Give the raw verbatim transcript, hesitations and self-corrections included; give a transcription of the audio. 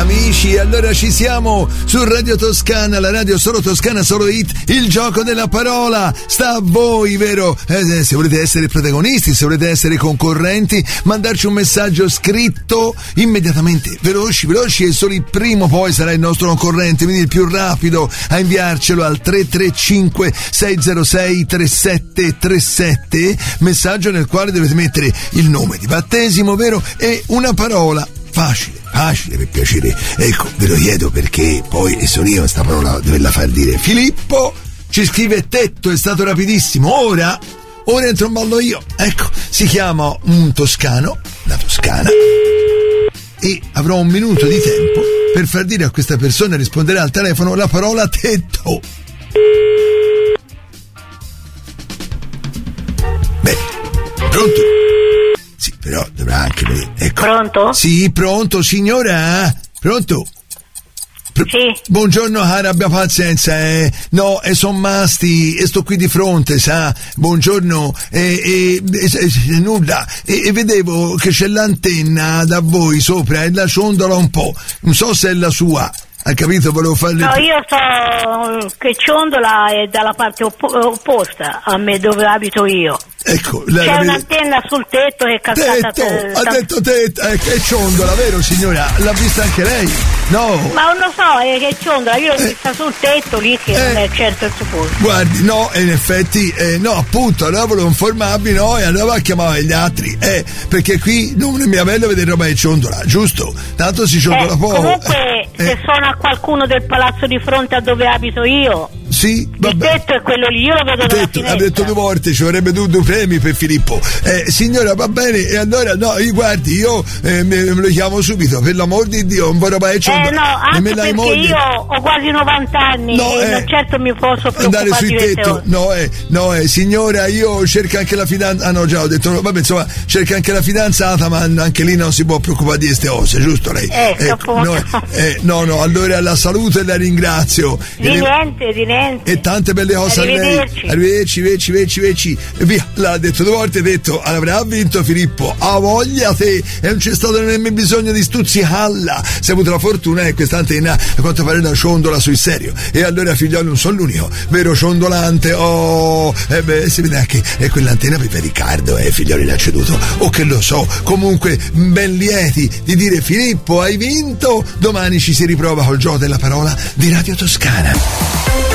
amici, allora ci siamo su Radio Toscana, la radio solo toscana, solo hit, il gioco della parola. Sta a voi, vero? Eh, se volete essere protagonisti, se volete essere concorrenti, mandarci un messaggio scritto immediatamente, veloci, veloci, e solo il primo poi sarà il nostro concorrente, quindi il più rapido a inviarcelo al tre tre cinque sei zero sei tre sette tre sette, messaggio nel quale dovete mettere il nome di battesimo, vero? E una parola facile, facile, per piacere. Ecco, ve lo chiedo perché poi sono io sta parola doverla far dire. Filippo ci scrive tetto, è stato rapidissimo. Ora, ora entro in ballo io. Ecco, si chiama un toscano, la Toscana, e avrò un minuto di tempo per far dire a questa persona, risponderà al telefono, la parola tetto. Beh, pronto? Sì, però dovrà anche venire. Ecco. Pronto? Sì, pronto, signora? Pronto? Pr- sì. Buongiorno, cara, abbia pazienza, eh. No, e son masti, e sto qui di fronte, sa? Buongiorno, e, e, e, e nulla. E, e vedevo che c'è l'antenna da voi sopra e la ciondola un po'. Non so se è la sua. Ha capito? Volevo farle... No, io so che ciondola è dalla parte oppo- opposta a me, dove abito io. Ecco, c'è la un'antenna sul tetto che è cascata. Tetto, t- ha detto tetto, eh, che ciondola, vero signora? L'ha vista anche lei? No. Ma non lo so, è che ciondola, io l'ho eh. vista sul tetto lì che eh. non è certo il suo posto. Guardi, no, in effetti, eh, no, appunto, allora volevo informarvi, no, e allora chiamavo gli altri, eh, perché qui non mi è bello vedere roba che ciondola, giusto? Tanto si ciondola eh, poco. Comunque, eh. se suona qualcuno del palazzo di fronte a dove abito io, sì, vabbè. Il tetto è quello lì, io lo vedo dalla finestra. Ha detto due volte, ci vorrebbe due, due premi per Filippo. Eh, signora, va bene, e allora no, io guardi, io eh, me, me lo chiamo subito, per l'amor di Dio, un po' roba e Eh no, anche perché moglie. Io ho quasi novanta anni no, e eh, non certo mi posso preoccupare andare sui di tetto. No, eh, no, eh, signora, io cerco anche la fidanzata. Ah no, già ho detto, vabbè, insomma, cerca anche la fidanzata, ma anche lì non si può preoccupare di queste cose, giusto lei? Ecco, ecco no, eh, no, no, allora la saluto e la ringrazio. Di e niente, le... di niente. E tante belle cose a lei. Arrivederci, arrivederci, arrivederci, arrivederci. E via, l'ha detto due volte, ha detto, avrà vinto Filippo, a voglia te, e non c'è stato nemmeno bisogno di stuzzicarla. Si ha avuto la fortuna che questa antenna, a quanto pare, la ciondola sul serio. E allora, figliolo, non sono l'unico, vero ciondolante? Oh, e eh beh, si vede anche, è quell'antenna per Riccardo, eh, figlioli, l'ha ceduto. O che lo so, comunque, ben lieti di dire, Filippo, hai vinto. Domani ci si riprova col gioco della parola di Radio Toscana.